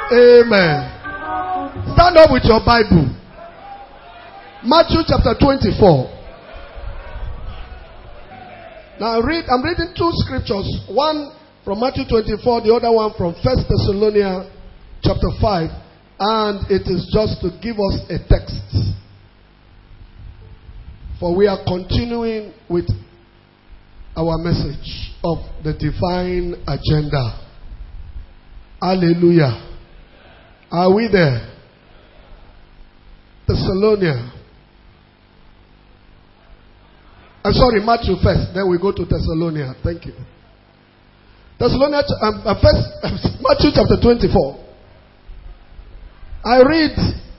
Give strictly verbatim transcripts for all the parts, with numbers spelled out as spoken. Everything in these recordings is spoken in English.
Amen. Stand up with your Bible. Matthew chapter twenty-four. Now read, I'm reading two scriptures. One from Matthew twenty-four, the other one from First Thessalonians chapter five. And it is just to give us a text. For we are continuing with our message of the divine agenda. Hallelujah. Are we there? Thessalonians. I'm sorry, Matthew first. Then we go to Thessalonians. Thank you. Thessalonians, um, uh, first, Matthew chapter twenty-four. I read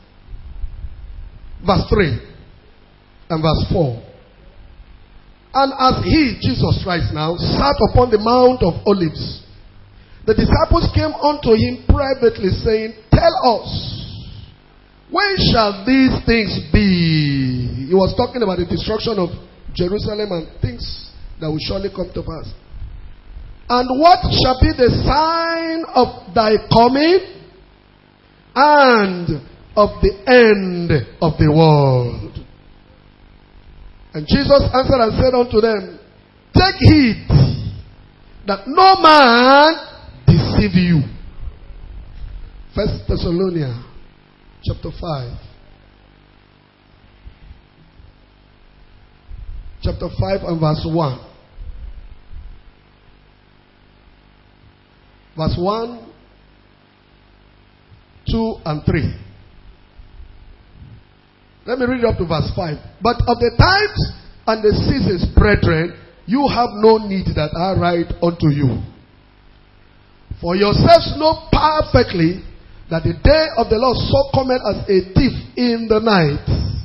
verse three and verse four. And as he, Jesus Christ now, sat upon the Mount of Olives, the disciples came unto him privately, saying, Tell us, when shall these things be? He was talking about the destruction of Jerusalem and things that will surely come to pass. And what shall be the sign of thy coming and of the end of the world? And Jesus answered and said unto them, Take heed that no man deceive you. First Thessalonians chapter five. Chapter five and verse one. Verse one, two, and three. Let me read up to verse five. But of the times and the seasons, brethren, you have no need that I write unto you. For yourselves know perfectly that the day of the Lord so cometh as a thief in the night.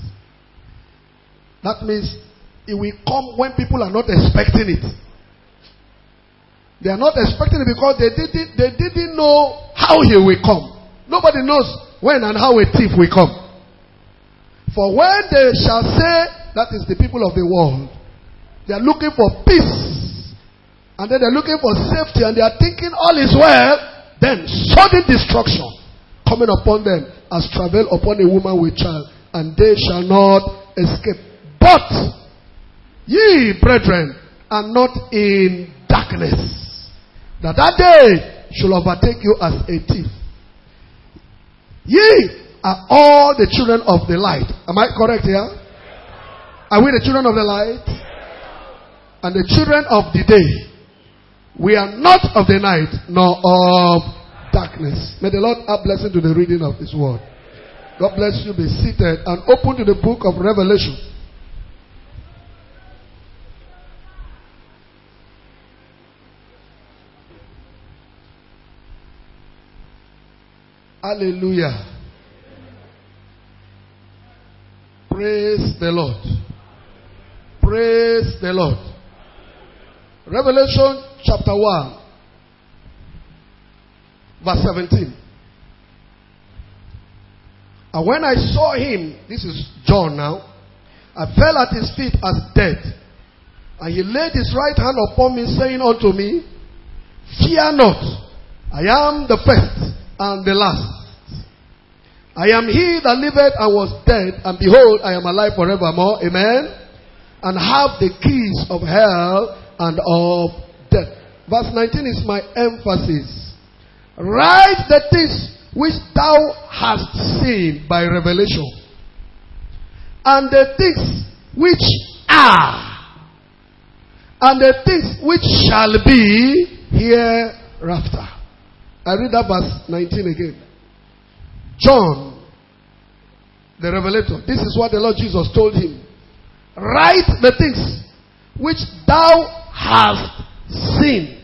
That means it will come when people are not expecting it. They are not expecting it because they didn't, they didn't know how he will come. Nobody knows when and how a thief will come. For when they shall say, that is the people of the world, they are looking for peace, and then they are looking for safety, and they are thinking all is well, then sudden destruction coming upon them as travail upon a woman with child, and they shall not escape. But ye, brethren, are not in darkness, that that day should overtake you as a thief. Ye are all the children of the light. Am I correct here? Are we the children of the light? And the children of the day. We are not of the night, nor of darkness. May the Lord add blessing to the reading of His word. God bless you. Be seated and open to the book of Revelation. Hallelujah. Praise the Lord. Praise the Lord. Revelation chapter one, verse seventeen. And when I saw him, this is John now, I fell at his feet as dead. And he laid his right hand upon me, saying unto me, Fear not, I am the first and the last. I am he that liveth and was dead, and behold, I am alive forevermore. Amen. And have the keys of hell and of death. Verse nineteen is my emphasis. Write the things which thou hast seen by revelation, and the things which are, and the things which shall be hereafter. I read that verse nineteen again. John, the revelator, this is what the Lord Jesus told him. Write the things which thou hast seen,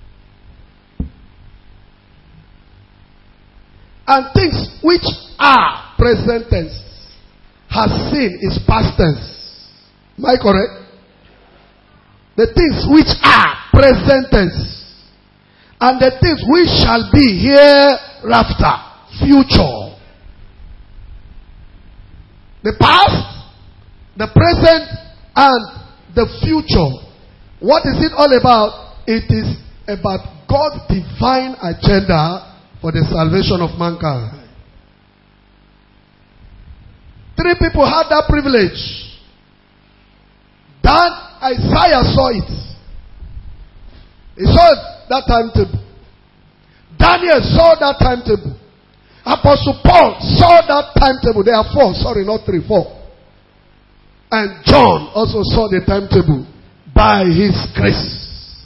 and things which are present tense. Has seen is past tense. Am I correct? The things which are present tense, and the things which shall be hereafter. Future. The past, the present, and the future. What is it all about? It is about God's divine agenda for the salvation of mankind. Three people had that privilege. Dan, Isaiah saw it. He saw that timetable. Daniel saw that timetable. Apostle Paul saw that timetable. There are four, sorry, not three, four. And John also saw the timetable by his grace.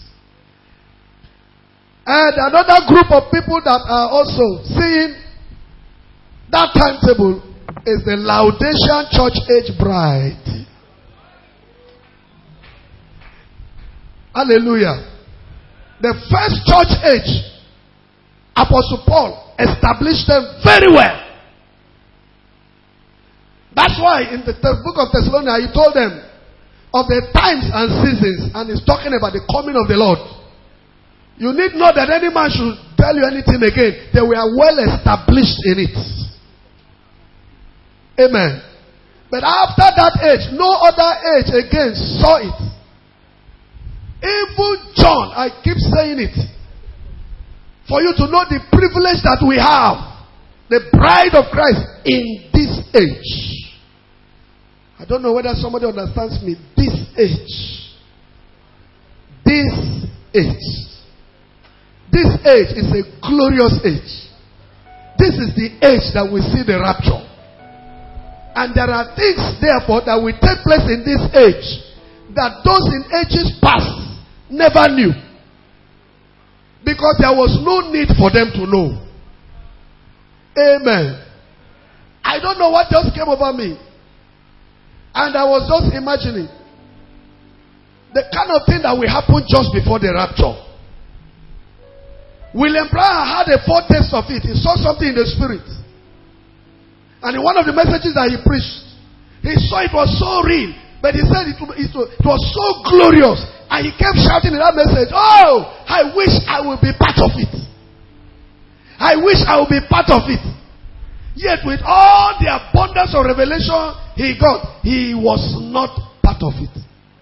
And another group of people that are also seeing that timetable is the Laodicean church age bride. Hallelujah. The first church age, Apostle Paul established them very well. That's why in the book of Thessalonians he told them of the times and seasons, and he's talking about the coming of the Lord. You need not that any man should tell you anything again. They were well established in it. Amen. But after that age, no other age again saw it. Even John, I keep saying it, for you to know the privilege that we have, the bride of Christ in this age. I don't know whether somebody understands me. This age. This age. This age is a glorious age. This is the age that we see the rapture. And there are things, therefore, that will take place in this age that those in ages past never knew. Because there was no need for them to know. Amen. I don't know what just came over me. And I was just imagining the kind of thing that will happen just before the rapture. William Branham had a foretaste of it. He saw something in the spirit. And in one of the messages that he preached, he saw it was so real. But he said it, it, it was so glorious. And he kept shouting in that message, oh, I wish I would be part of it. I wish I would be part of it. Yet with all the abundance of revelation he got, he was not part of it.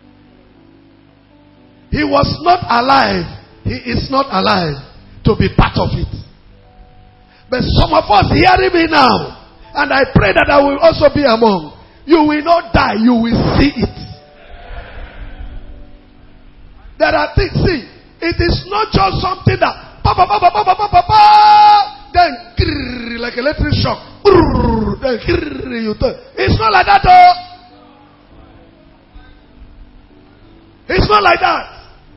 He was not alive. He is not alive to be part of it. But some of us hearing me now, and I pray that I will also be among. You will not die, you will see it. There are things, see, it is not just something that pa, pa, pa, pa, pa, pa, pa, pa, pa, then grrr, like electric shock. Brrr, then grrr, you turn. It's not like that, oh. It's not like that.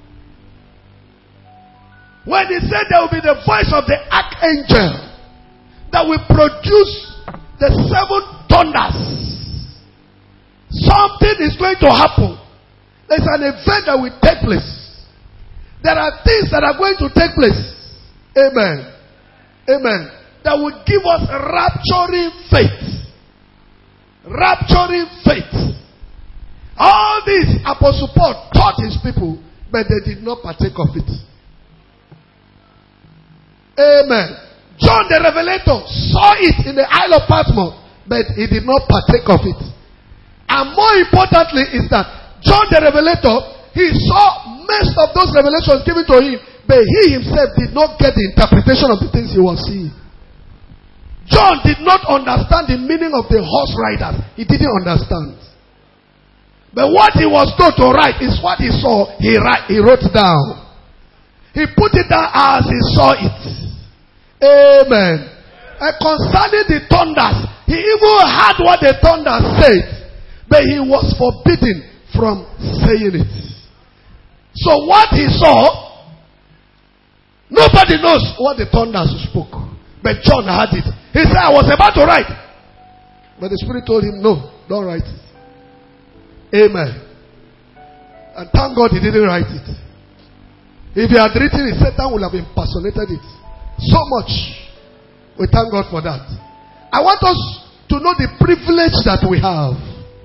When he said there will be the voice of the archangel that will produce the seven thunders, something is going to happen. There's an event that will take place. There are things that are going to take place. Amen. Amen. That will give us rapturing faith. Rapturing faith. All this Apostle Paul taught his people, but they did not partake of it. Amen. John the Revelator saw it in the Isle of Patmos, but he did not partake of it. And more importantly is that John the Revelator, he saw most of those revelations given to him, but he himself did not get the interpretation of the things he was seeing. John did not understand the meaning of the horse riders. He didn't understand. But what he was told to write is what he saw, he, write, he wrote down. He put it down as he saw it. Amen. And concerning the thunders, he even heard what the thunder said, but he was forbidden from saying it. So what he saw, nobody knows what the thunders spoke, but John heard it. He said, I was about to write, but the Spirit told him, no, don't write it. Amen. And thank God he didn't write it. If he had written it, Satan would have impersonated it so much. We thank God for that. I want us to know the privilege that we have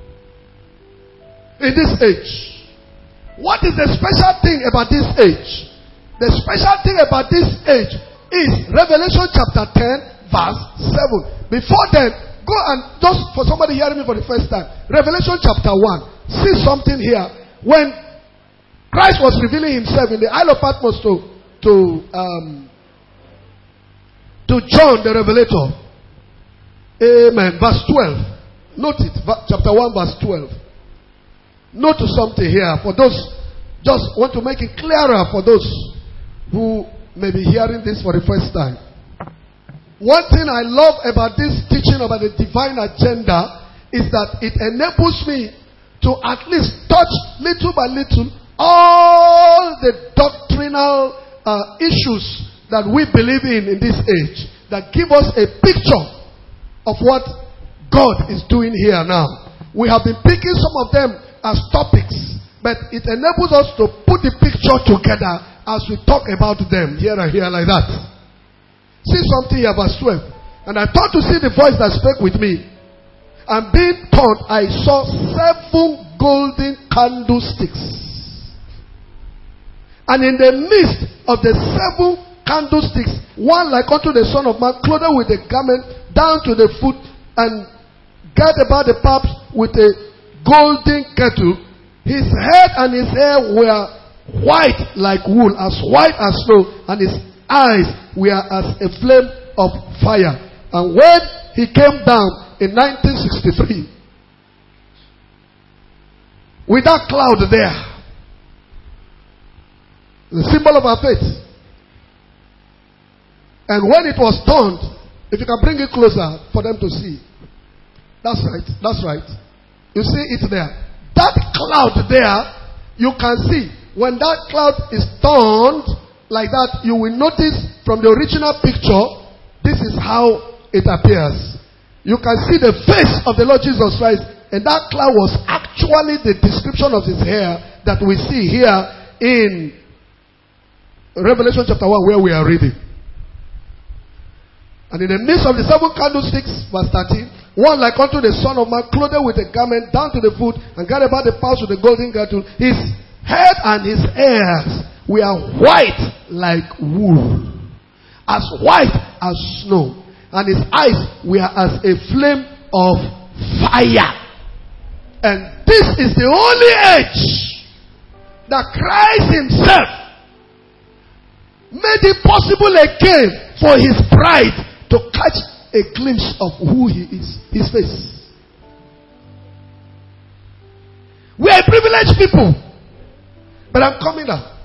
in this age. What is the special thing about this age? The special thing about this age is Revelation chapter ten verse seven. Before then, go and just for somebody hearing me for the first time, Revelation chapter one. See something here. When Christ was revealing himself in the Isle of Patmos to to um, to to John the Revelator. Amen. Verse twelve. Note it. Chapter one, verse twelve. Note something here for those, just want to make it clearer for those who may be hearing this for the first time. One thing I love about this teaching about the divine agenda is that it enables me to at least touch little by little all the doctrinal uh, issues that we believe in in this age, that give us a picture of what God is doing here now. We have been picking some of them as topics, but it enables us to put the picture together as we talk about them here and here like that. See something here, verse twelve. And I thought to see the voice that spoke with me. And being taught, I saw seven golden candlesticks. And in the midst of the seven candlesticks, one like unto the Son of Man, clothed with a garment down to the foot, and girt about the paps with a golden kettle. His head and his hair were white like wool, as white as snow, and his eyes were as a flame of fire. And when he came down in nineteen sixty-three, with that cloud there, the symbol of our faith. And when it was turned, if you can bring it closer for them to see. That's right, that's right. You see it there. That cloud there, you can see. When that cloud is turned like that, you will notice from the original picture, this is how it appears. You can see the face of the Lord Jesus Christ, and that cloud was actually the description of his hair that we see here in Revelation chapter one, where we are reading. And in the midst of the seven candlesticks, verse thirteen, one like unto the Son of Man, clothed with a garment down to the foot, and girt about the paps with a golden girdle. His head and his hairs were white like wool, as white as snow, and his eyes were as a flame of fire. And this is the only age that Christ himself made it possible again for his bride to catch a glimpse of who he is, his face. We are privileged people, but I'm coming now.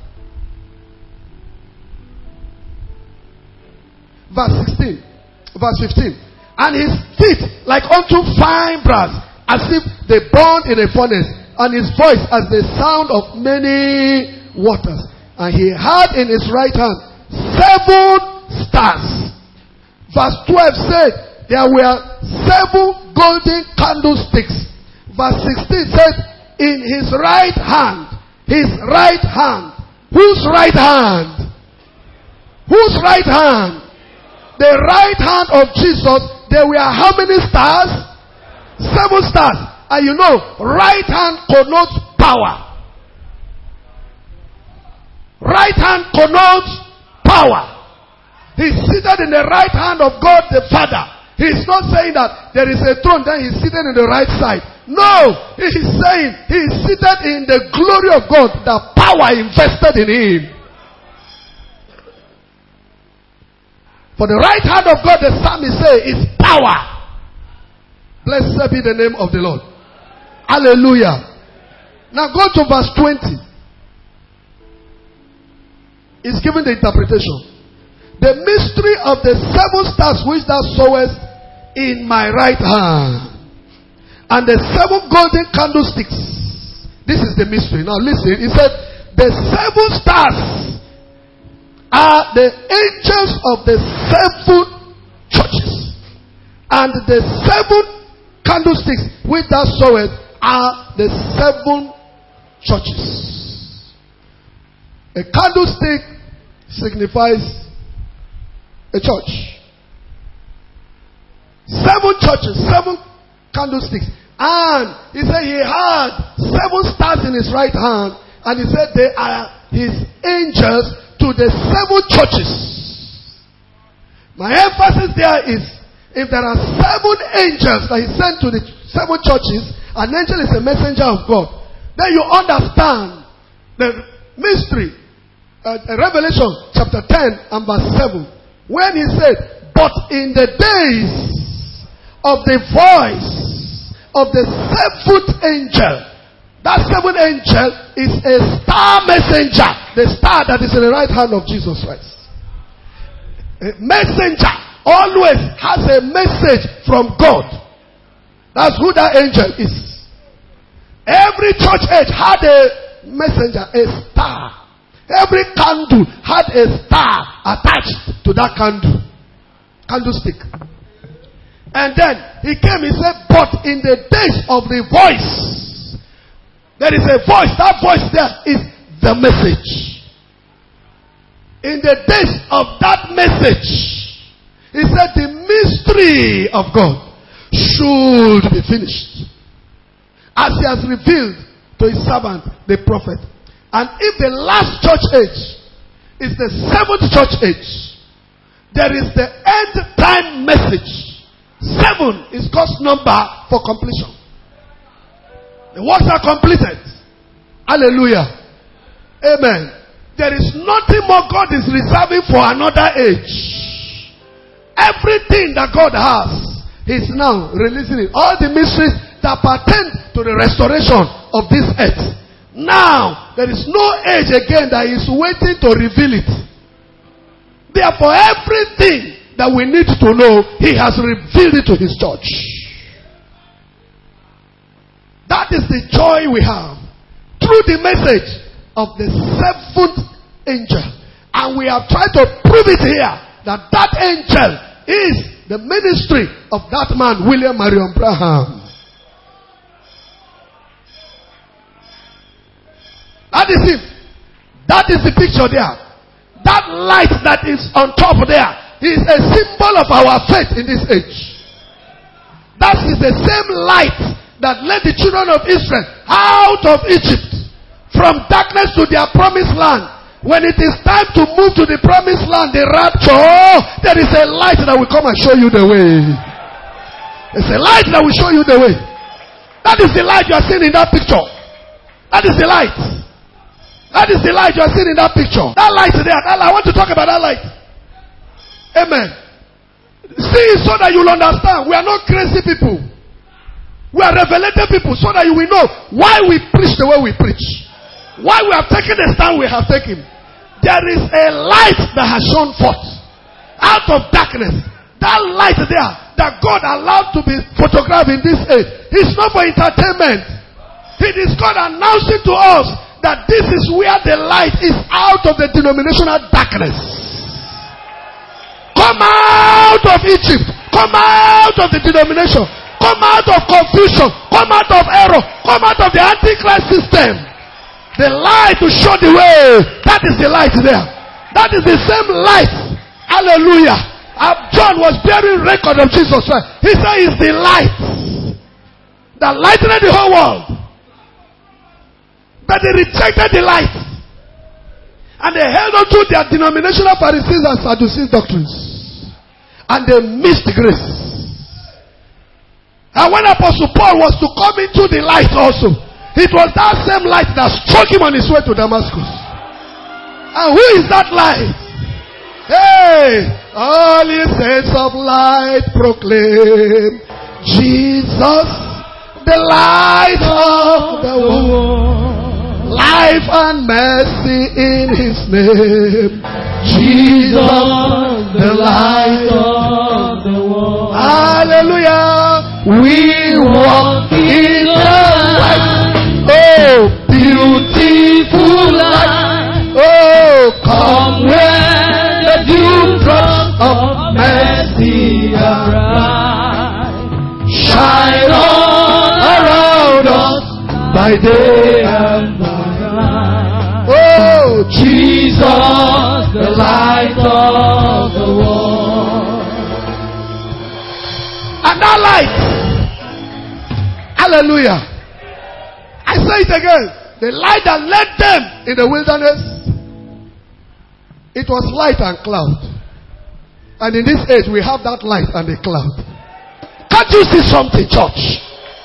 Verse sixteen, verse fifteen. And his feet like unto fine brass, as if they burned in a furnace, and his voice as the sound of many waters. And he had in his right hand seven stars. Verse twelve said there were seven golden candlesticks. Verse sixteen said in his right hand, his right hand. Whose right hand? Whose right hand? The right hand of Jesus. There were how many stars? Seven stars. And you know, right hand connotes power. Right hand connotes power. He's seated in the right hand of God the Father. He's not saying that there is a throne, then he's seated in the right side. No, he's saying he's seated in the glory of God, the power invested in him. For the right hand of God, the psalmist says, is power. Blessed be the name of the Lord. Hallelujah. Now go to verse twenty. It's given the interpretation. The mystery of the seven stars which thou sawest in my right hand, and the seven golden candlesticks. This is the mystery. Now listen. He said, the seven stars are the angels of the seven churches, and the seven candlesticks which thou sawest are the seven churches. A candlestick signifies a church. Seven churches, seven candlesticks. And he said he had seven stars in his right hand, and he said they are his angels to the seven churches. My emphasis there is, if there are seven angels that he sent to the seven churches, an angel is a messenger of God, then you understand the mystery. Uh, Revelation chapter ten and verse seven. When he said, but in the days of the voice of the seventh angel. That seventh angel is a star messenger. The star that is in the right hand of Jesus Christ. A messenger always has a message from God. That's who that angel is. Every church age had a messenger, a star. Every candle had a star attached to that candle. Candlestick. And then he came, he said, but in the days of the voice, there is a voice. That voice there is the message. In the days of that message, he said the mystery of God should be finished, as he has revealed to his servant, the prophet. And if the last church age is the seventh church age, there is the end time message. Seven is God's number for completion. The works are completed. Hallelujah. Amen. There is nothing more God is reserving for another age. Everything that God has, He's now releasing it. All the mysteries that pertain to the restoration of this earth. Now, there is no age again that is waiting to reveal it. Therefore, everything that we need to know, He has revealed it to His church. That is the joy we have through the message of the seventh angel. And we have tried to prove it here that that angel is the ministry of that man, William Marion Branham. That is him. That is the picture there. That light that is on top there is a symbol of our faith in this age. That is the same light that led the children of Israel out of Egypt from darkness to their promised land. When it is time to move to the promised land, the rapture, oh, there is a light that will come and show you the way. There's a light that will show you the way. That is the light you are seeing in that picture. That is the light. That is the light you are seeing in that picture. That light there. That light, I want to talk about that light. Amen. See it so that you'll understand. We are not crazy people. We are revelated people, so that you will know why we preach the way we preach. Why we have taken the stand we have taken. There is a light that has shone forth out of darkness. That light there that God allowed to be photographed in this age, it's not for entertainment. It is God announcing to us that this is where the light is out of the denominational darkness. Come out of Egypt. Come out of the denomination. Come out of confusion. Come out of error. Come out of the Antichrist system. The light to show the way. That is the light there. That is the same light. Hallelujah. John was bearing record of Jesus Christ. He said it's the light that lightened the whole world. But they rejected the light. And they held on to their denominational Pharisees and Sadducees doctrines. And they missed grace. And when Apostle Paul was to come into the light also, it was that same light that struck him on his way to Damascus. And who is that light? Hey, all ye saints of light proclaim Jesus, the light of the world. Life and mercy in His name. Jesus, the light of the world. Hallelujah. We walk in the light. Oh, beautiful light. Oh, come where the dewdrops of mercy are bright. Shine on around us by day and night. Oh, Jesus, the light of the world. And that light, hallelujah. I say it again. The light that led them in the wilderness, it was light and cloud. And in this age, we have that light and the cloud. Can't you see something, church?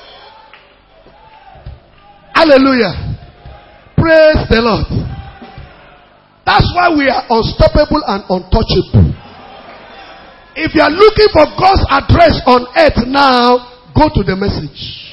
Hallelujah. Praise the Lord. That's why we are unstoppable and untouchable. If you are looking for God's address on earth now, go to the message.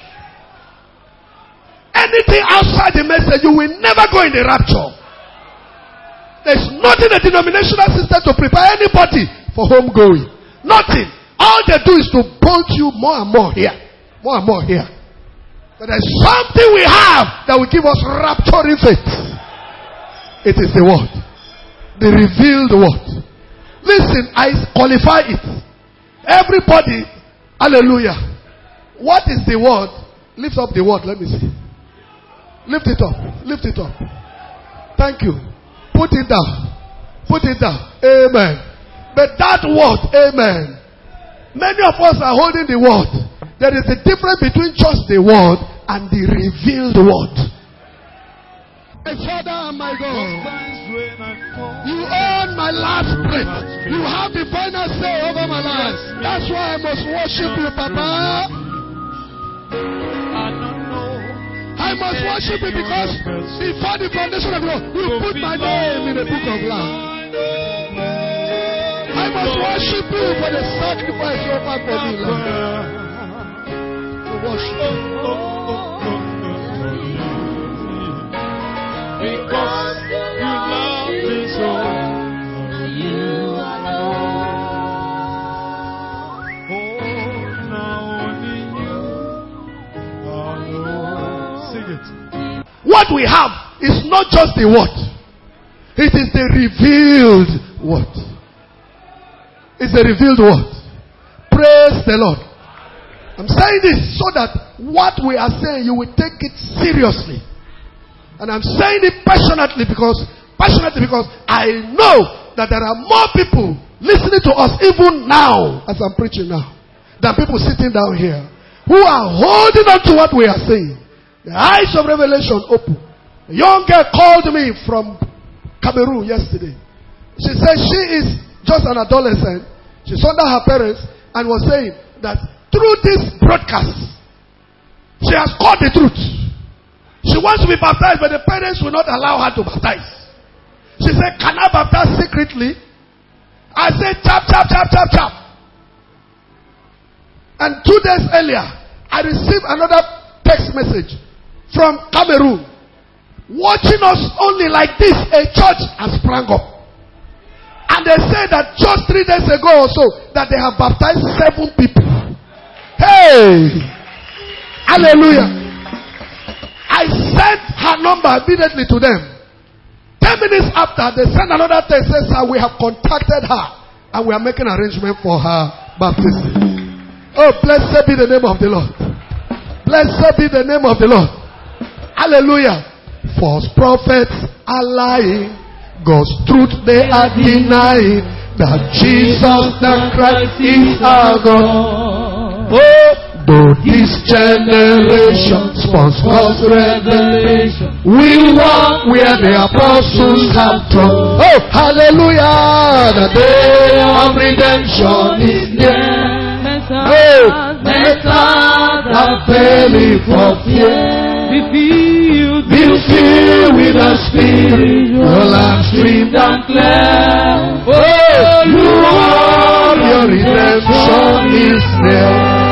Anything outside the message, you will never go in the rapture. There's nothing in the denominational system to prepare anybody for home going. Nothing. All they do is to bolt you more and more here. More and more here. But there's something we have that will give us rapturing faith. It is the word. The revealed word. Listen, I qualify it. Everybody, hallelujah. What is the word? Lift up the word, let me see. Lift it up. Lift it up. Thank you. Put it down. Put it down. Amen. But that word, amen. Many of us are holding the word. There is a difference between just the word and the revealed word. My Father and my God, you own my last breath. You have the final say over my life. That's why I must worship you, Papa. I must worship you because before the foundation of the world, you put my name in the book of life. I must worship you for the sacrifice you offered for me, Lord. To worship you. Because you love me so, you alone. Oh, now only you alone. Sing it. What we have is not just the word. It is the revealed word. It's the revealed word. Praise the Lord. I'm saying this so that what we are saying, you will take it seriously. And I'm saying it passionately because, passionately because I know that there are more people listening to us even now, as I'm preaching now, than people sitting down here who are holding on to what we are saying. The eyes of revelation open. A young girl called me from Cameroon yesterday. She said she is just an adolescent. She's under her parents and was saying that through this broadcast, she has caught the truth. She wants to be baptized, but the parents will not allow her to baptize. She said, can I baptize secretly? I said, chap, chap, chap, chap, chap. And two days earlier, I received another text message from Cameroon. Watching us only like this, a church has sprang up. And they say that just three days ago or so, that they have baptized seven people. Hey! Hallelujah. I sent her number immediately to them. Ten minutes after, they sent another text that says, we have contacted her and we are making arrangement for her baptism. Oh, blessed be the name of the Lord. Blessed be the name of the Lord. Hallelujah. False prophets are lying. God's truth they are denying. That Jesus the Christ is our God. Oh, though this generation spawns God's revelation, we walk where the apostles have trod. Oh, hallelujah! The day of redemption is near. Oh, Messiah are failing for fear. Be filled, Be filled with the Spirit, your lamp streamed and clear. Oh, you are your redemption is near.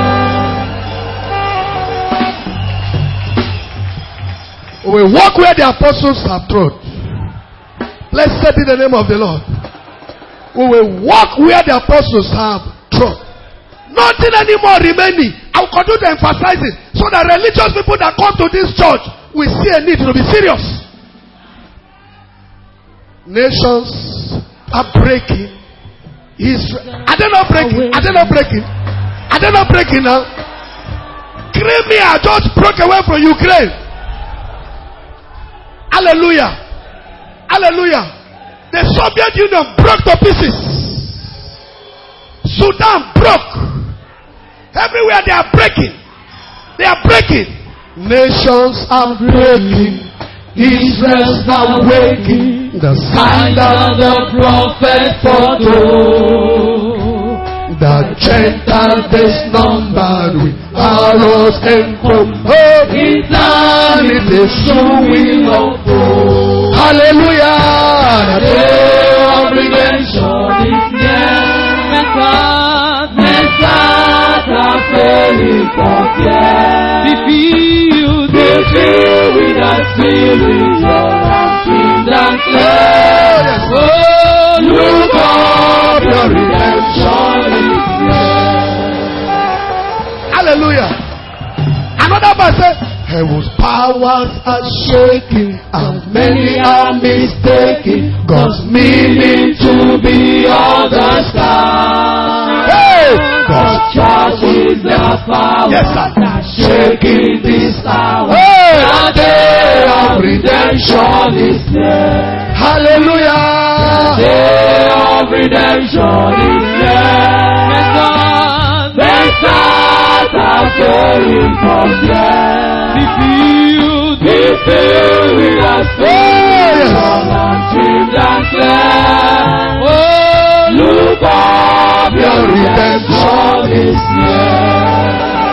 We walk where the apostles have trod. Blessed be the name of the Lord. We will walk where the apostles have trod. Nothing anymore remaining. I will continue to emphasize it so that religious people that come to this church will see a need to be serious. Nations are breaking. Israel. Are they not breaking? Are they not breaking? Are they not breaking now? Crimea just broke away from Ukraine. Hallelujah. Hallelujah. The Soviet Union broke to pieces. Sudan broke. Everywhere they are breaking. They are breaking. Nations are breaking. Israel's now waking. The sign that the prophet foretold. The Gentiles disnumbered with arrows and crows. Oh, eternity soon will unfold. Hallelujah. The day of redemption is near. for fear. Be filled, be filled with that spirit, and streams and clear. Oh, look up, your redemption is here. Hallelujah. Another verse says, heaven's powers are shaking and many are mistaking God's meaning to be understood. Hey! God's church is the power Yes, sir. that's shaking this hour. Hey! The day of redemption is near. Hallelujah. The day of redemption is near. The stars are going from there. Be filled, be filled with the spirit, and streams and clear. Oh, look up, your redemption is near.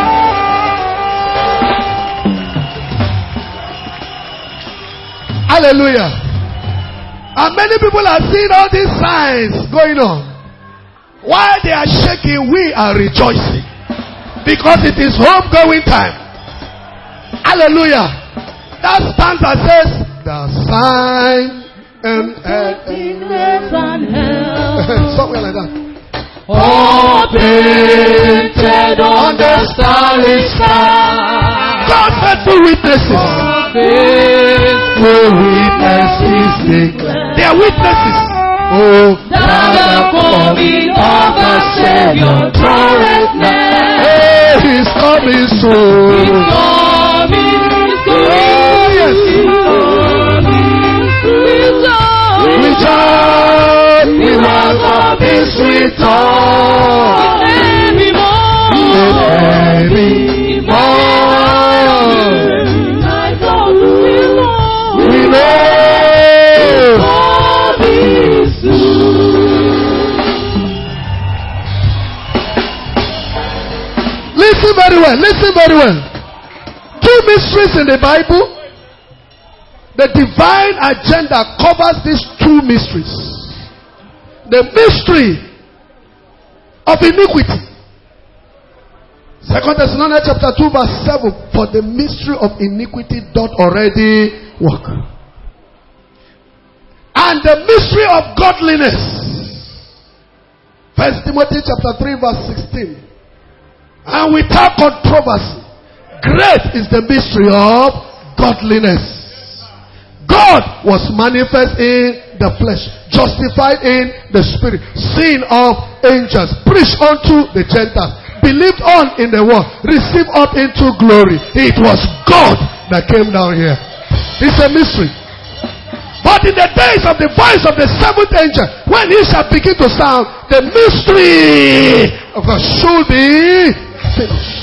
Hallelujah. And many people are seeing all these signs going on. While they are shaking, we are rejoicing. Because it is homegoing time. Hallelujah. That stanza says, the sign and somewhere like that. All painted on the starry sky. God faithful witnesses. Faithful witnesses declare. They are witnesses. Oh, that the coming of the Savior draweth near. hey, he's coming soon. He's coming soon. Oh, yes. He's coming soon. Rejoice. We welcome his return. Every morning. Every morning. I don't know. We know. Listen very well, listen very well. Two mysteries in the Bible. The divine agenda covers these two mysteries. The mystery of iniquity. Second Thessalonians chapter two verse seven. For the mystery of iniquity doth already work. And the mystery of godliness. First Timothy chapter three verse sixteen. And without controversy, great is the mystery of godliness. God was manifest in the flesh, justified in the spirit, seen of angels, preached unto the Gentiles, believed on in the world, received up into glory. It was God that came down here. It's a mystery. But in the days of the voice of the seventh angel, when he shall begin to sound, the mystery of God should be finished.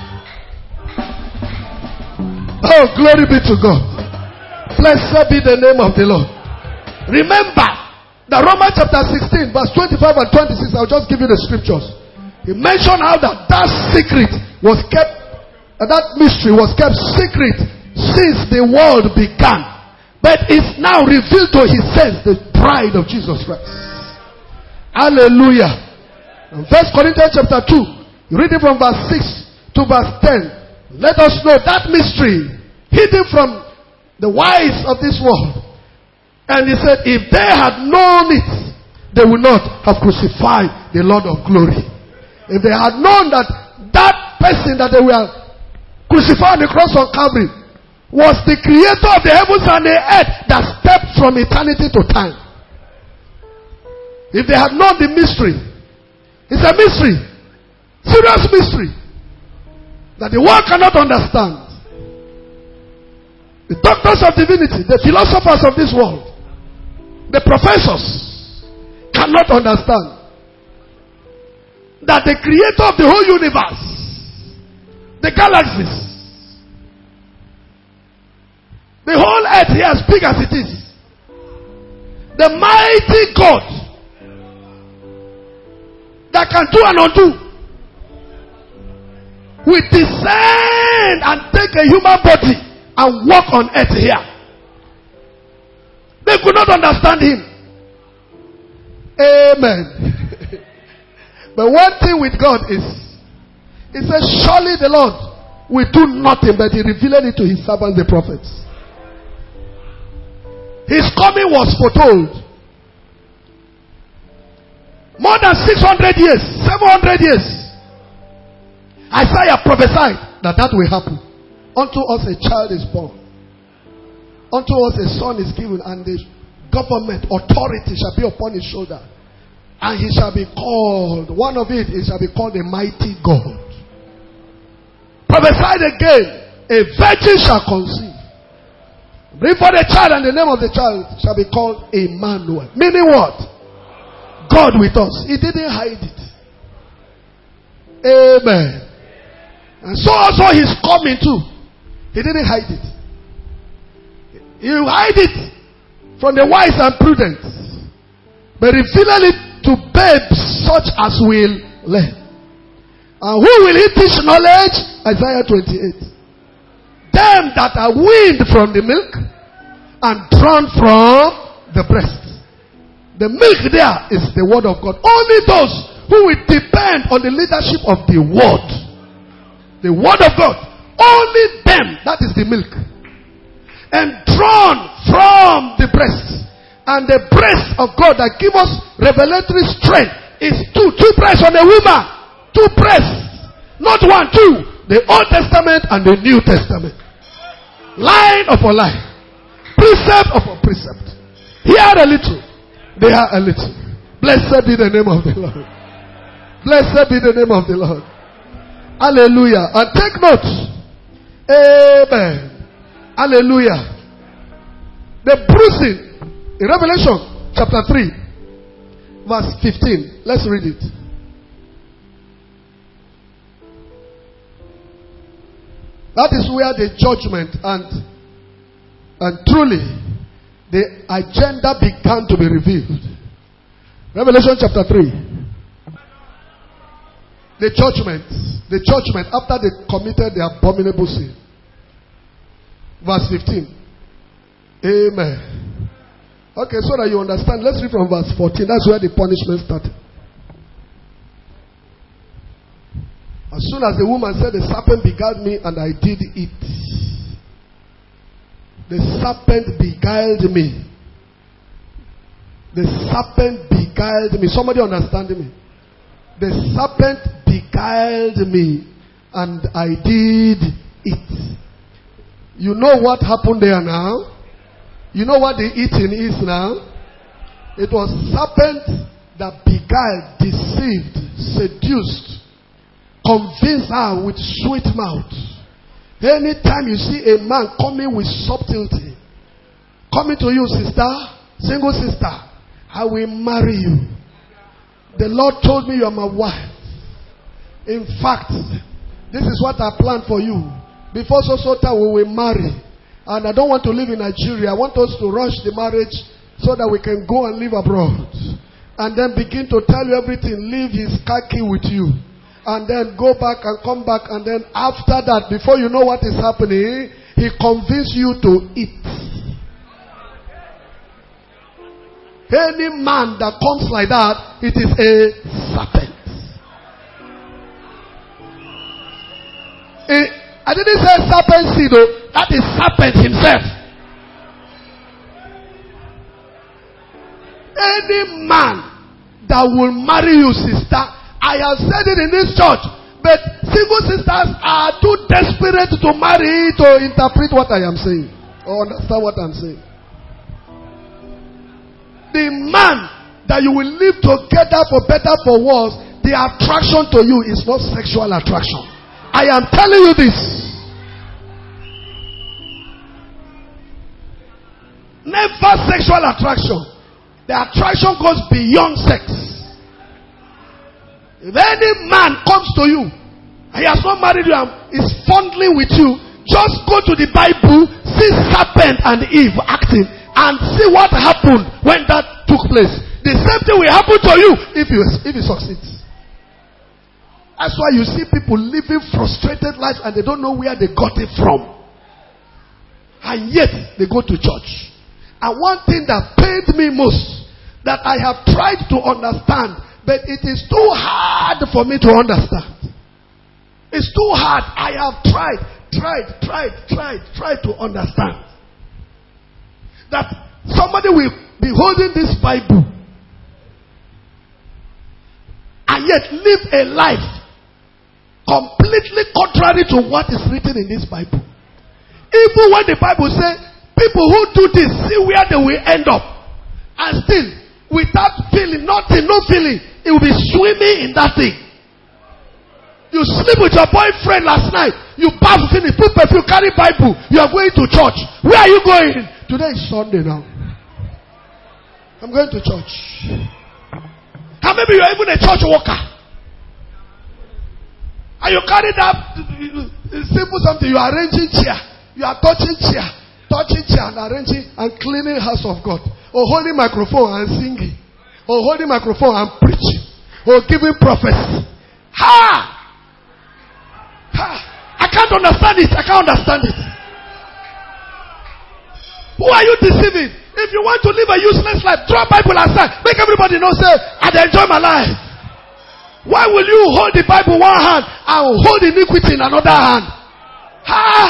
Oh, glory be to God. Blessed be the name of the Lord. Remember that Romans chapter sixteen verse twenty-five and twenty-six, I'll just give you the scriptures. He mentioned how that that secret was kept, uh, that mystery was kept secret since the world began. But it's now revealed to his saints, the bride of Jesus Christ. Hallelujah. And First Corinthians chapter two, you read it from verse six to verse ten. Let us know that mystery hidden from the wise of this world. And he said, if they had known it, they would not have crucified the Lord of glory. If they had known that that person that they were crucified on the cross on Calvary was the creator of the heavens and the earth that stepped from eternity to time. If they had known the mystery, it's a mystery, serious mystery, that the world cannot understand. The doctors of divinity, the philosophers of this world, the professors cannot understand that the creator of the whole universe, the galaxies, the whole earth here as big as it is, the mighty God that can do and undo, will descend and take a human body and walk on earth here. They could not understand him. Amen. But one thing with God is, He says, surely the Lord will do nothing, but he revealed it to his servants, the prophets. His coming was foretold. More than six hundred years, seven hundred years. Isaiah prophesied that that will happen. Unto us a child is born. Unto us a son is given, and the government, authority shall be upon his shoulder. And he shall be called, one of it, he shall be called a mighty God. Prophesied again, a virgin shall conceive. Bring forth a child, and the name of the child shall be called Emmanuel. Meaning what? God with us. He didn't hide it. Amen. And so also he's coming too. He didn't hide it. He hide it from the wise and prudent, but revealing it to babes such as will learn. And who will he teach knowledge? Isaiah twenty-eight. Them that are weaned from the milk and drawn from the breast. The milk there is the word of God. Only those who will depend on the leadership of the word. The word of God. Only them. That is the milk. And drawn from the breast. And the breast of God that gives us revelatory strength is two. Two breasts on a woman. Two breasts. Not one, two. The Old Testament and the New Testament. Line upon line. Precept upon precept. Here a little. There a little. Blessed be the name of the Lord. Blessed be the name of the Lord. Hallelujah. And take note. Amen. Hallelujah. The bruising in Revelation chapter three, verse fifteen. Let's read it. That is where the judgment and and truly the agenda began to be revealed. Revelation chapter three. The judgment. The judgment after they committed the abominable sin. Verse fifteen. Amen. Okay, so that you understand, let's read from verse fourteen. That's where the punishment started. As soon as the woman said, the serpent beguiled me and I did it. The serpent beguiled me. The serpent beguiled me. Somebody understand me? The serpent beguiled me and I did it. You know what happened there now? You know what the eating is now? It was serpent that beguiled, deceived, seduced, convinced her with sweet mouth. Anytime you see a man coming with subtlety, coming to you, sister, single sister, I will marry you. The Lord told me you are my wife. In fact, this is what I planned for you. Before so so time we will marry. And I don't want to live in Nigeria. I want us to rush the marriage so that we can go and live abroad. And then begin to tell you everything. Leave his car key with you. And then go back and come back. And then after that, before you know what is happening, he convinced you to eat. Any man that comes like that, it is a serpent. It, I didn't say serpent seed, though. That is serpent himself. Any man that will marry you, sister, I have said it in this church, but single sisters are too desperate to marry to interpret what I am saying or understand what I'm saying. The man that you will live together for better, for worse, the attraction to you is not sexual attraction. I am telling you this. Never sexual attraction. The attraction goes beyond sex. If any man comes to you, he has not married you and is fondling with you, just go to the Bible, see serpent and Eve acting, and see what happened when that took place. The same thing will happen to you if you if it succeeds. That's why you see people living frustrated lives and they don't know where they got it from. And yet they go to church. And one thing that pained me most, that I have tried to understand, but it is too hard for me to understand. It's too hard. I have tried, tried, tried, tried, tried to understand that somebody will be holding this Bible and yet live a life completely contrary to what is written in this Bible. Even when the Bible says people who do this, see where they will end up, and still without feeling, nothing, no feeling, it will be swimming in that thing. You sleep with your boyfriend last night. You bath, finish, put perfume, carry Bible. You are going to church. Where are you going? Today is Sunday now. I'm going to church. And maybe you are even a church worker. And you carry that simple something. You are arranging chair. You are touching chair. Touching chair and arranging and cleaning house of God. Or holding microphone and singing. Or holding microphone and preaching. Or giving prophecy. Ha! I can't understand it. I can't understand it. Who are you deceiving? If you want to live a useless life, throw Bible aside. Make everybody know, say, I enjoy my life. Why will you hold the Bible one hand and hold iniquity in another hand? Ha!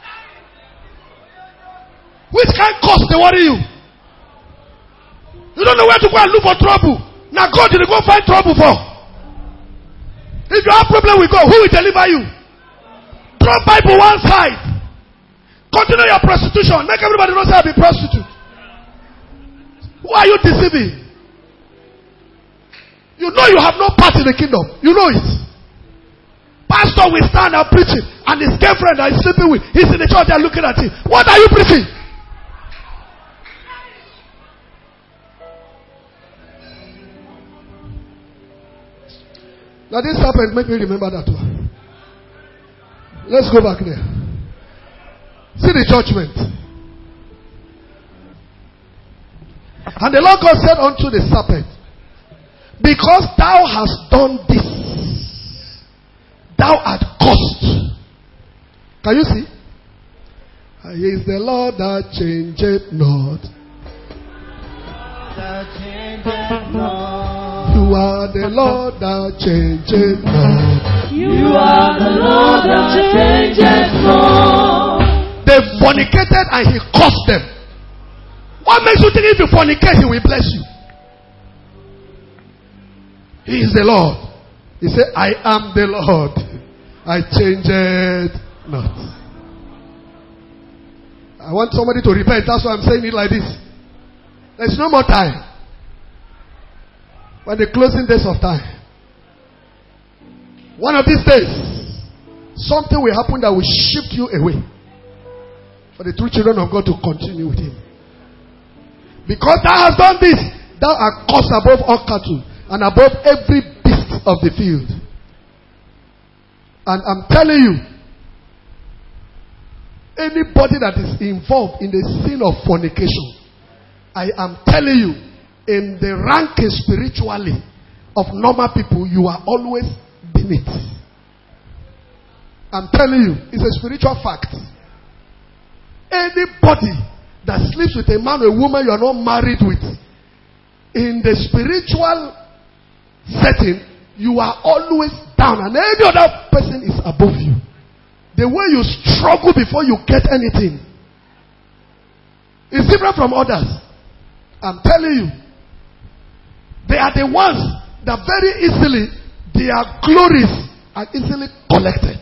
Which kind of cost they worry you? You don't know where to go and look for trouble. Now God did go find trouble for. If you have problem with God, who will deliver you? Throw Bible one side. Continue your prostitution. Make everybody know say I be prostitute. Who are you deceiving? You know you have no part in the kingdom. You know it. Pastor will stand and preaching, and his girlfriend that he's sleeping with, he's in the church, they're looking at him. What are you preaching? Now this happened, make me remember that one. Let's go back there. See the judgment. And the Lord God said unto the serpent, because thou hast done this, thou art cursed. Can you see? He is the Lord that changeth not. That changeth not. You are the Lord that changeth not. You are the Lord that changeth not. They fornicated and he cursed them. What makes you think if you fornicate, he will bless you? He is the Lord. He said, I am the Lord. I changed not. I want somebody to repent. That's why I'm saying it like this. There's no more time. But the closing days of time. One of these days, something will happen that will shift you away. For the true children of God to continue with him. Because thou hast done this, thou art cursed above all cattle and above every beast of the field. And I'm telling you, anybody that is involved in the sin of fornication, I am telling you, in the ranking spiritually of normal people, you are always beneath. I'm telling you, it's a spiritual fact. Anybody that sleeps with a man or a woman you are not married with, in the spiritual setting, you are always down, and any other person is above you. The way you struggle before you get anything is different from others. I'm telling you, they are the ones that very easily, their glories are easily collected.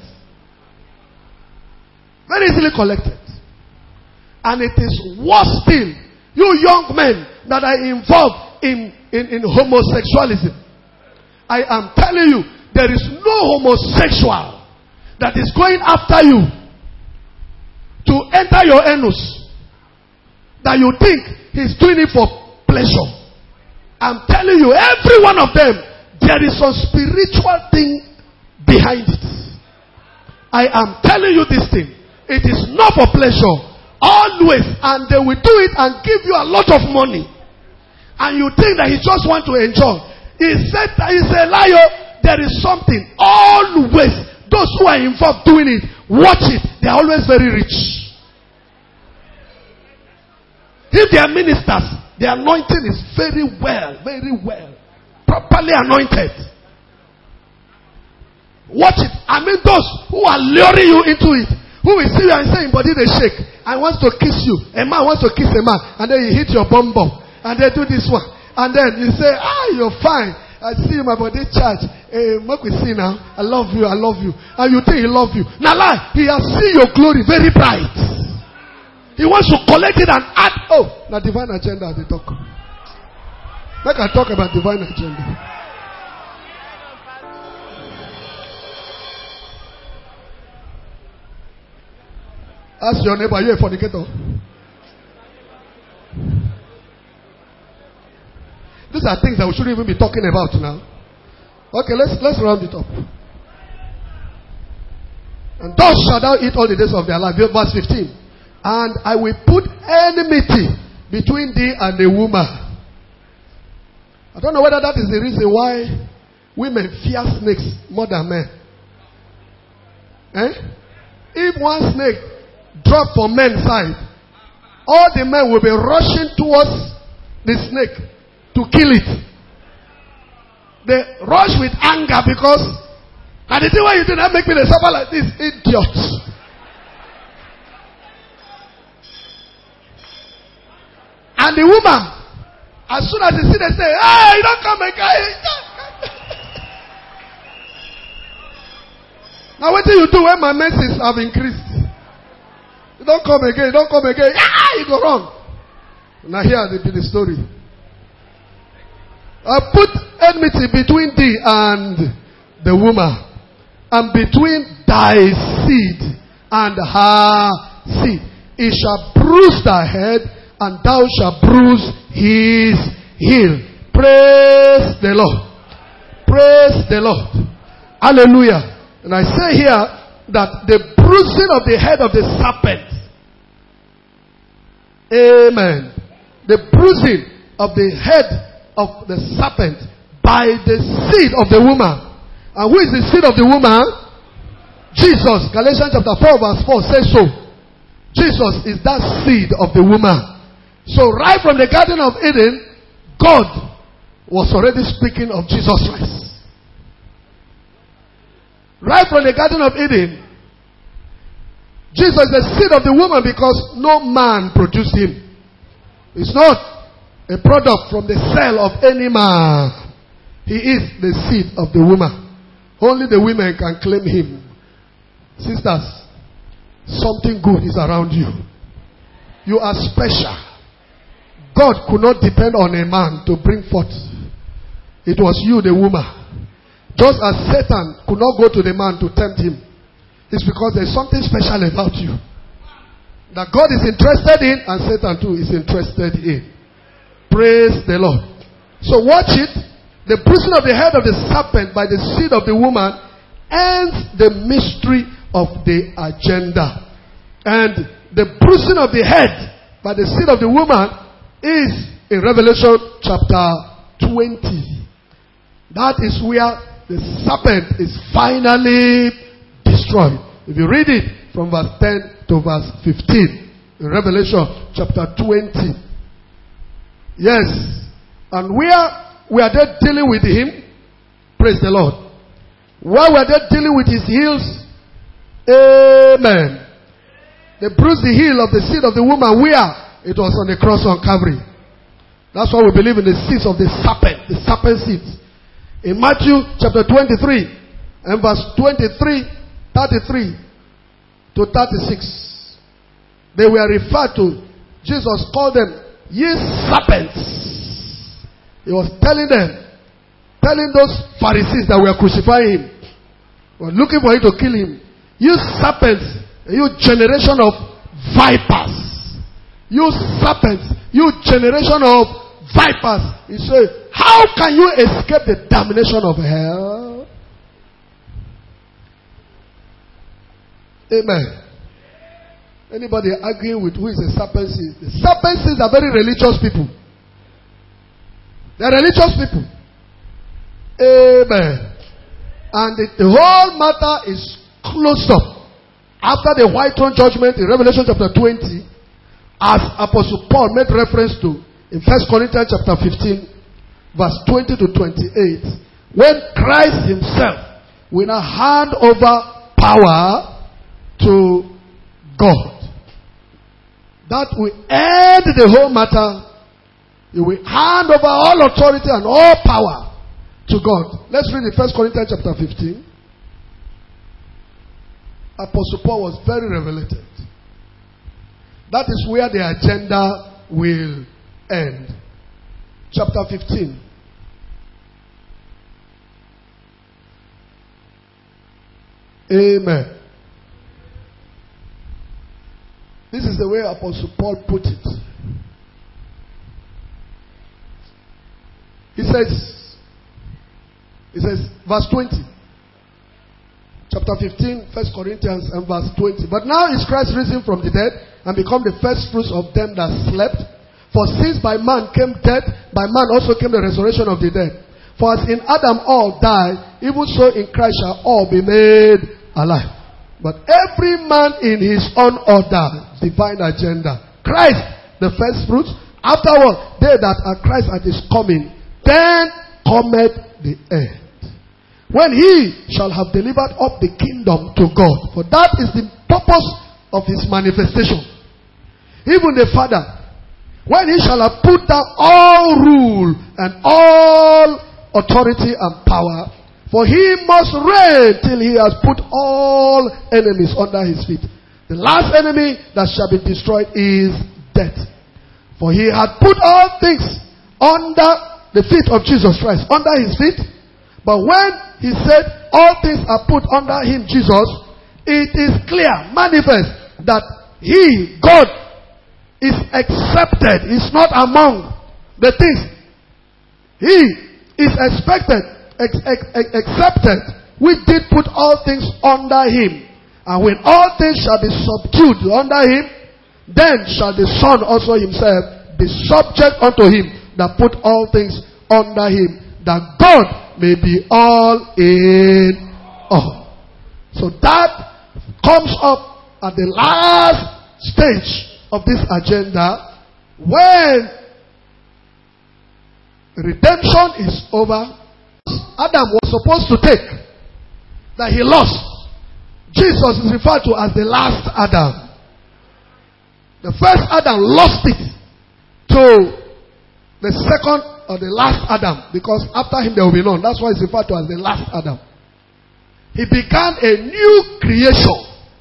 Very easily collected. And it is worse still, you young men that are involved in, in, in homosexualism. I am telling you, there is no homosexual that is going after you to enter your anus that you think he's doing it for pleasure. I'm telling you, every one of them, there is some spiritual thing behind it. I am telling you this thing. It is not for pleasure. Always. And they will do it and give you a lot of money. And you think that he just want to enjoy. He said that he's a liar. There is something. Always. Those who are involved doing it, watch it. They are always very rich. If they are ministers, the anointing is very well, very well, properly anointed. Watch it. I mean those who are luring you into it. Who will see you and say, body they shake. And wants to kiss you. A man wants to kiss a man. And then you hit your bum bum. And they do this one. And then you say, ah, you're fine. I see my body charge. Hey, what we see now? I love you, I love you. And you think he love you. Now lie, he has seen your glory very bright. He wants to collect it and add. Oh, now divine agenda they talk. Make I talk about divine agenda. Ask your neighbor, are you a fornicator? These are things that we shouldn't even be talking about now. Okay, let's let's round it up. And thus shalt thou eat all the days of their life. Verse fifteen. And I will put enmity between thee and the woman. I don't know whether that is the reason why women fear snakes more than men. Eh? If one snake drop from men's side, all the men will be rushing towards the snake to kill it. They rush with anger because, and the thing why you do not make me the suffer like this, idiot. And the woman, as soon as they see, they say, hey, you don't come again. Now what do you do when my menses have increased? You don't come again, you don't come again. Ah, you go wrong. Now here the, the story. I put enmity between thee and the woman, and between thy seed and her seed. It shall bruise thy head, and thou shalt bruise his heel. Praise the Lord. Praise the Lord. Hallelujah. And I say here that the bruising of the head of the serpent. Amen. The bruising of the head of the serpent by the seed of the woman. And who is the seed of the woman? Jesus. Galatians chapter four verse four says so. Jesus is that seed of the woman. So right from the Garden of Eden, God was already speaking of Jesus Christ. Right from the Garden of Eden, Jesus is the seed of the woman because no man produced him. It's not a product from the cell of any man. He is the seed of the woman. Only the women can claim him. Sisters, something good is around you. You are special. God could not depend on a man to bring forth. It was you, the woman. Just as Satan could not go to the man to tempt him. It's because there's something special about you that God is interested in, and Satan too is interested in. Praise the Lord. So watch it. The bruising of the head of the serpent by the seed of the woman ends the mystery of the agenda. And the bruising of the head by the seed of the woman is in Revelation chapter twenty. That is where the serpent is finally destroyed. If you read it from verse ten to verse fifteen in Revelation chapter twenty. Yes. And where we are there dealing with him, praise the Lord. While we are there dealing with his heels, amen. They bruised the heel of the seed of the woman where it was on the cross on Calvary. That's why we believe in the seeds of the serpent, the serpent seeds. In Matthew chapter twenty-three and verse twenty-three, thirty-three to thirty-six, they were referred to. Jesus called them, ye serpents. He was telling them, telling those Pharisees that were crucifying him, were looking for him to kill him, you serpents, you generation of vipers. You serpents, you generation of vipers. He said, how can you escape the damnation of hell? Amen. Anybody arguing with who is a serpent seed? The serpent seeds are very religious people. They are religious people. Amen. And the, the whole matter is closed up. After the white throne judgment in Revelation chapter twenty, as Apostle Paul made reference to in First Corinthians chapter fifteen, verse twenty to twenty-eight, when Christ himself we now hand over power to God. That will end the whole matter. You will hand over all authority and all power to God. Let's read the First Corinthians chapter fifteen. Apostle Paul was very revelated. That is where the agenda will end. Chapter fifteen. Amen. This is the way Apostle Paul put it. He says, he says, verse twenty. Chapter fifteen, First Corinthians and verse twenty. But now is Christ risen from the dead and become the first fruits of them that slept. For since by man came death, by man also came the resurrection of the dead. For as in Adam all died, even so in Christ shall all be made alive. But every man in his own order, divine agenda. Christ, the first fruits. Afterward, they that are Christ at his coming, then cometh the end. When he shall have delivered up the kingdom to God. For that is the purpose of his manifestation. Even the Father, when he shall have put down all rule and all authority and power, for he must reign till he has put all enemies under his feet. The last enemy that shall be destroyed is death. For he had put all things under the feet of Jesus Christ, under his feet. But when he said all things are put under him, Jesus, it is clear, manifest, that he, God, is accepted, is not among the things. He is expected, ex- ex- ex- accepted, which did put all things under him. And when all things shall be subdued under him, then shall the Son also himself be subject unto him that put all things under him, that God may be all in all. So that comes up at the last stage of this agenda, when redemption is over. Adam was supposed to take, that he lost. Jesus is referred to as the last Adam. The first Adam lost it to the second or the last Adam, because after him there will be none. That's why it's referred to as the last Adam. He began a new creation.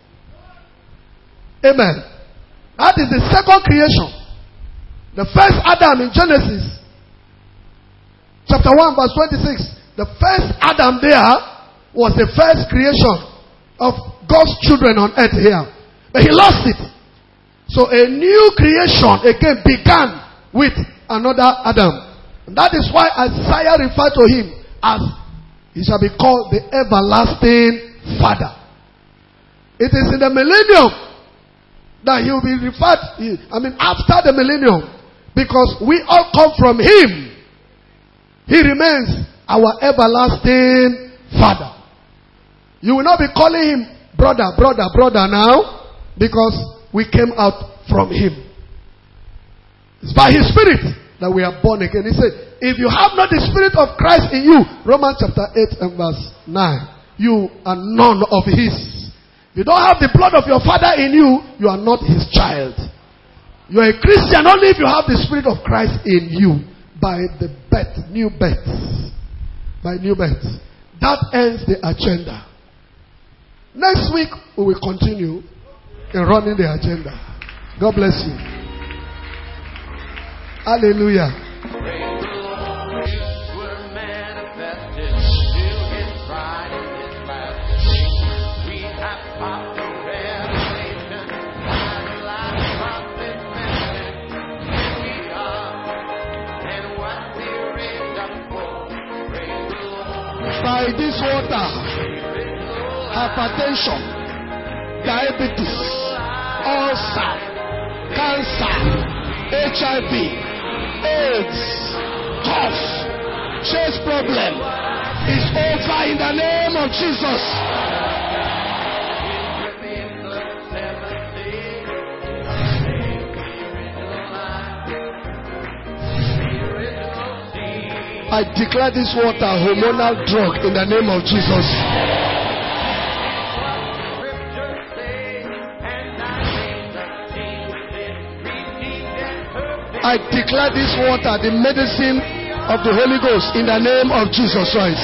Amen. That is the second creation. The first Adam in Genesis chapter one verse twenty-six. The first Adam there was the first creation of God's children on earth here. But he lost it. So a new creation again began with another Adam. And that is why Isaiah referred to him as, he shall be called the everlasting Father. It is in the millennium that he will be referred, I mean after the millennium, because we all come from him. He remains our everlasting Father. You will not be calling him brother, brother, brother now, because we came out from him. It's by his Spirit that we are born again. He said, if you have not the Spirit of Christ in you, Romans chapter eight and verse nine, you are none of his. If you don't have the blood of your father in you, you are not his child. You are a Christian only if you have the Spirit of Christ in you, by the birth, new birth. By new birth. That ends the agenda. Next week, we will continue in running the agenda. God bless you. Hallelujah. By this water, hypertension, diabetes, ulcer, cancer, H I V, AIDS, cough, chest problem is over in the name of Jesus. I declare this water hormonal drug in the name of Jesus. I declare this water the medicine of the Holy Ghost in the name of Jesus Christ.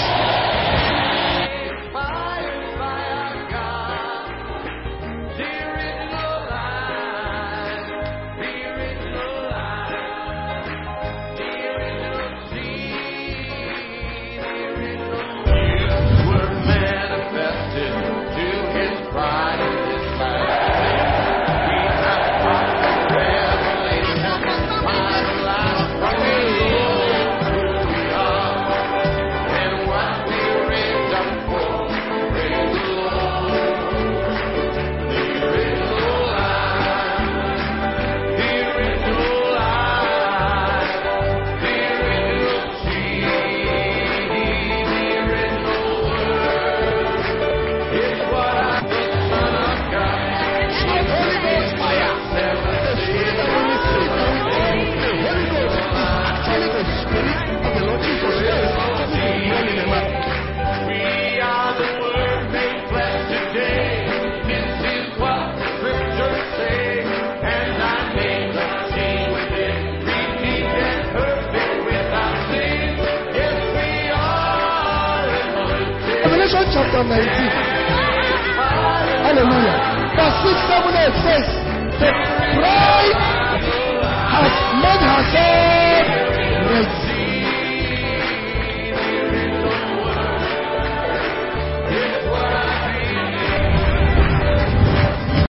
Chapter nineteen. Hallelujah. Verse six, seven, eight says, the bride has made herself